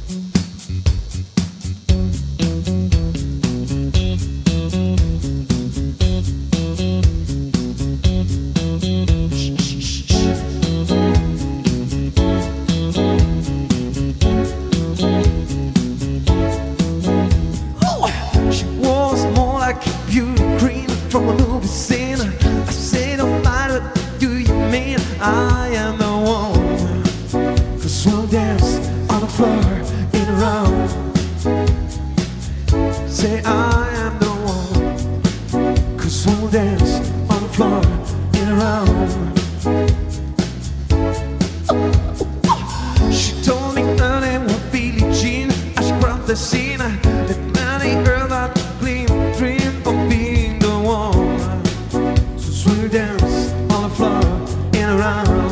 From a movie scene, I say, don't mind what do you mean? I am the one, 'cause we'll dance on the floor in a row. Say I am the one, 'cause we'll dance on the floor in a row. She told me her name was Billie Jean as she crossed the scene. That many heard that gleam, dream of being the one. So we'll dance on the floor in a round.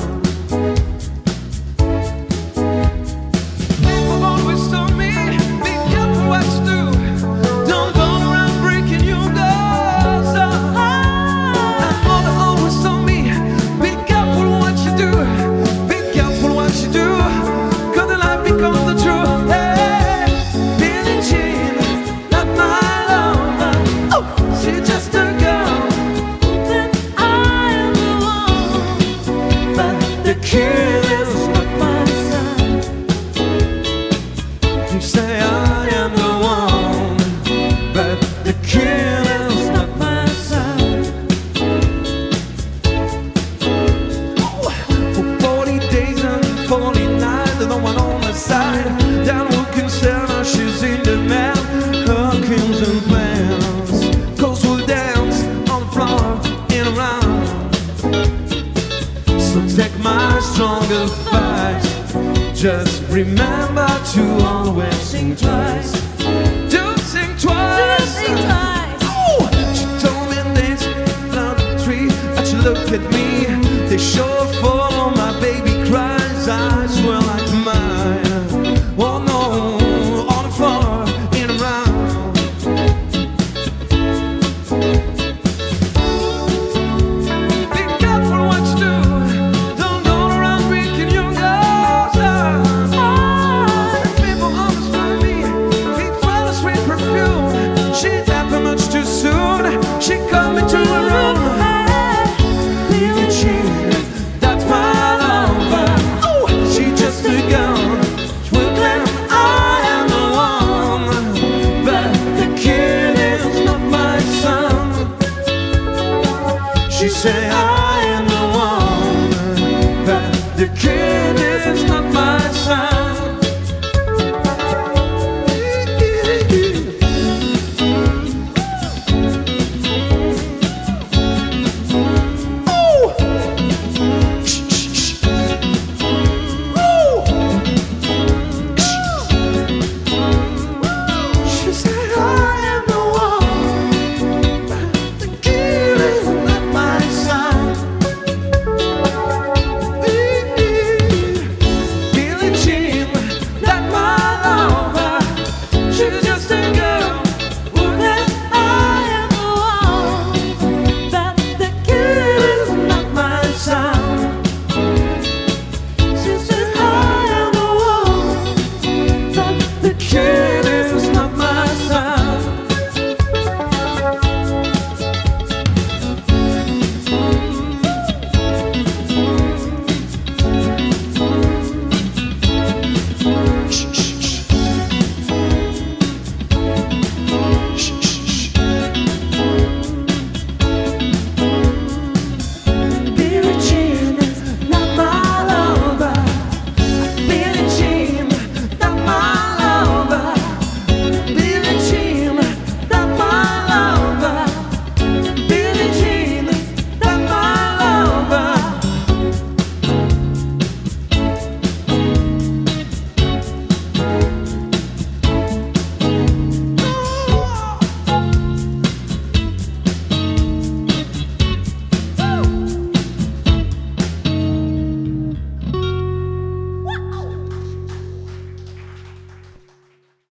People always told me, be careful what you do. Don't go around breaking your girls up. And mother always told me, be careful what you do. Be careful what you do, 'cause the life becomes the truth. Hey, Billie Jean, not my lover. Oh, she's just a girl. Then I am the one, but the kid is not my son. You say I am the one, but the kid is not my son. Oh, for 40 days and 40 nights, there's no one on my side. Down looking Sarah, she's in demand. Her kings and plans, 'cause we'll dance on the floor in a round. So take my strong advice, just remember to always sing twice. Do sing twice. Oh, she told me this, love the tree, but she looked at me. They sure follow my baby cries, eyes were like mine. Oh no, on the floor in a round. Be careful what you do. Don't go around breaking your girls up. People always find me, they find a sweet perfume. She's happened much too soon. She called me to her room. Billie Jean, that's my lover. Oh, she just a girl. She will claim I am the one, but the kid is not my son. She say I am the one, but the kid is not my son.